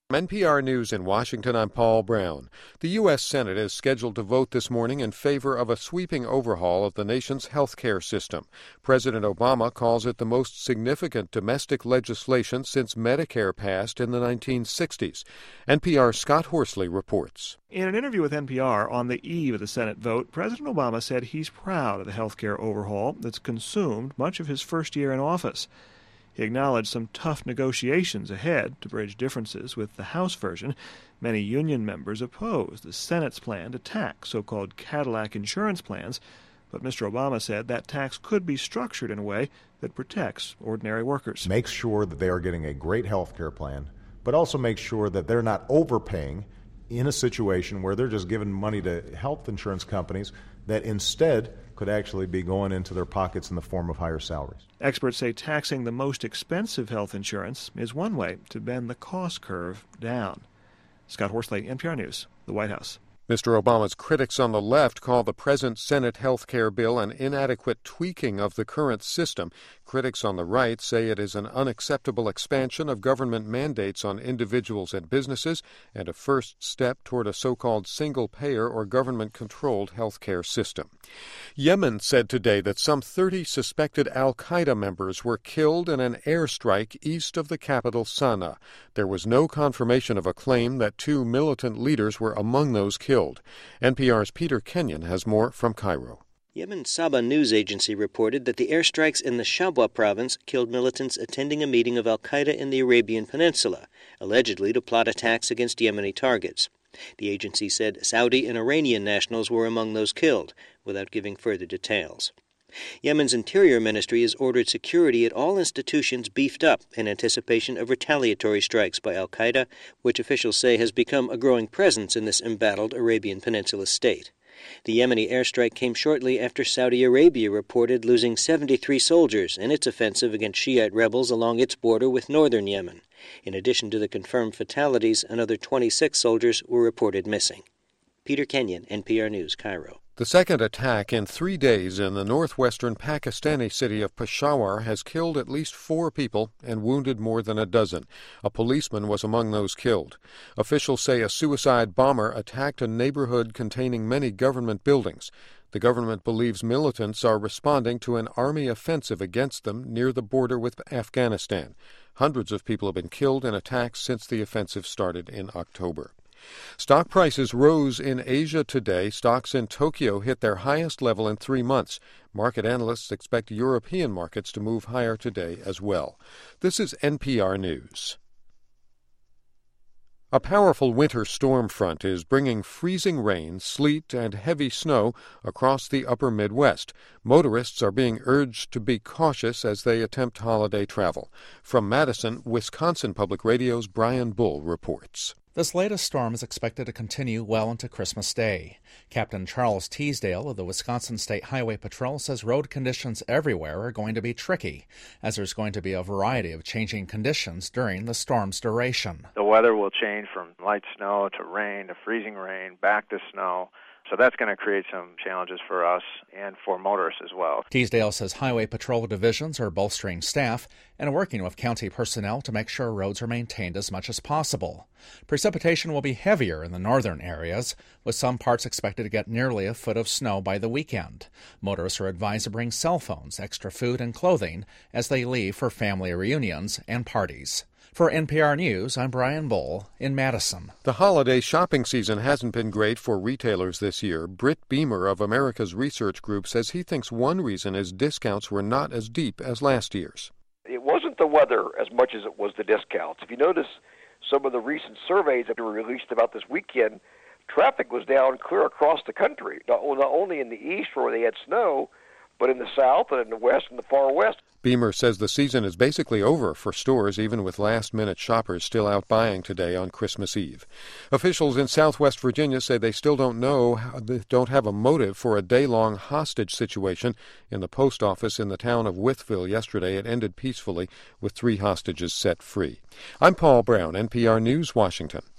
NPR News in Washington, I'm Paul Brown. The U.S. Senate is scheduled to vote this morning in favor of a sweeping overhaul of the nation's health care system. President Obama calls it the most significant domestic legislation since Medicare passed in the 1960s. NPR's Scott Horsley reports. In an interview with NPR on the eve of the Senate vote, President Obama said he's proud of the health care overhaul that's consumed much of his first year in office. He acknowledged some tough negotiations ahead to bridge differences with the House version. Many union members opposed the Senate's plan to tax so-called Cadillac insurance plans, but Mr. Obama said that tax could be structured in a way that protects ordinary workers. Make sure that they are getting a great health care plan, but also make sure that they're not overpaying in a situation where they're just giving money to health insurance companies that instead could actually be going into their pockets in the form of higher salaries. Experts say taxing the most expensive health insurance is one way to bend the cost curve down. Scott Horsley, NPR News, the White House. Mr. Obama's critics on the left call the present Senate health care bill an inadequate tweaking of the current system. Critics on the right say it is an unacceptable expansion of government mandates on individuals and businesses and a first step toward a so-called single-payer or government-controlled health care system. Yemen said today that some 30 suspected al-Qaeda members were killed in an airstrike east of the capital, Sana'a. There was no confirmation of a claim that 2 militant leaders were among those killed. NPR's Peter Kenyon has more from Cairo. Yemen's Saba news agency reported that the airstrikes in the Shabwa province killed militants attending a meeting of al-Qaeda in the Arabian Peninsula, allegedly to plot attacks against Yemeni targets. The agency said Saudi and Iranian nationals were among those killed, without giving further details. Yemen's Interior Ministry has ordered security at all institutions beefed up in anticipation of retaliatory strikes by al-Qaeda, which officials say has become a growing presence in this embattled Arabian Peninsula state. The Yemeni airstrike came shortly after Saudi Arabia reported losing 73 soldiers in its offensive against Shiite rebels along its border with northern Yemen. In addition to the confirmed fatalities, another 26 soldiers were reported missing. Peter Kenyon, NPR News, Cairo. The second attack in 3 days in the northwestern Pakistani city of Peshawar has killed at least 4 people and wounded more than a dozen. A policeman was among those killed. Officials say a suicide bomber attacked a neighborhood containing many government buildings. The government believes militants are responding to an army offensive against them near the border with Afghanistan. Hundreds of people have been killed in attacks since the offensive started in October. Stock prices rose in Asia today. Stocks in Tokyo hit their highest level in 3 months. Market analysts expect European markets to move higher today as well. This is NPR News. A powerful winter storm front is bringing freezing rain, sleet, and heavy snow across the upper Midwest. Motorists are being urged to be cautious as they attempt holiday travel. From Madison, Wisconsin Public Radio's Brian Bull reports. This latest storm is expected to continue well into Christmas Day. Captain Charles Teasdale of the Wisconsin State Highway Patrol says road conditions everywhere are going to be tricky, as there's going to be a variety of changing conditions during the storm's duration. The weather will change from light snow to rain to freezing rain, back to snow. So that's going to create some challenges for us and for motorists as well. Teasdale says highway patrol divisions are bolstering staff and working with county personnel to make sure roads are maintained as much as possible. Precipitation will be heavier in the northern areas, with some parts expected to get nearly a foot of snow by the weekend. Motorists are advised to bring cell phones, extra food, and clothing as they leave for family reunions and parties. For NPR News, I'm Brian Bull in Madison. The holiday shopping season hasn't been great for retailers this year. Britt Beamer of America's Research Group says he thinks one reason is discounts were not as deep as last year's. It wasn't the weather as much as it was the discounts. If you notice some of the recent surveys that were released about this weekend, traffic was down clear across the country, not only in the east where they had snow, but in the south and in the west and the far west. Beamer says the season is basically over for stores, even with last-minute shoppers still out buying today on Christmas Eve. Officials in southwest Virginia say they still don't have a motive for a day-long hostage situation in the post office in the town of Wytheville yesterday. It ended peacefully with 3 hostages set free. I'm Paul Brown, NPR News, Washington.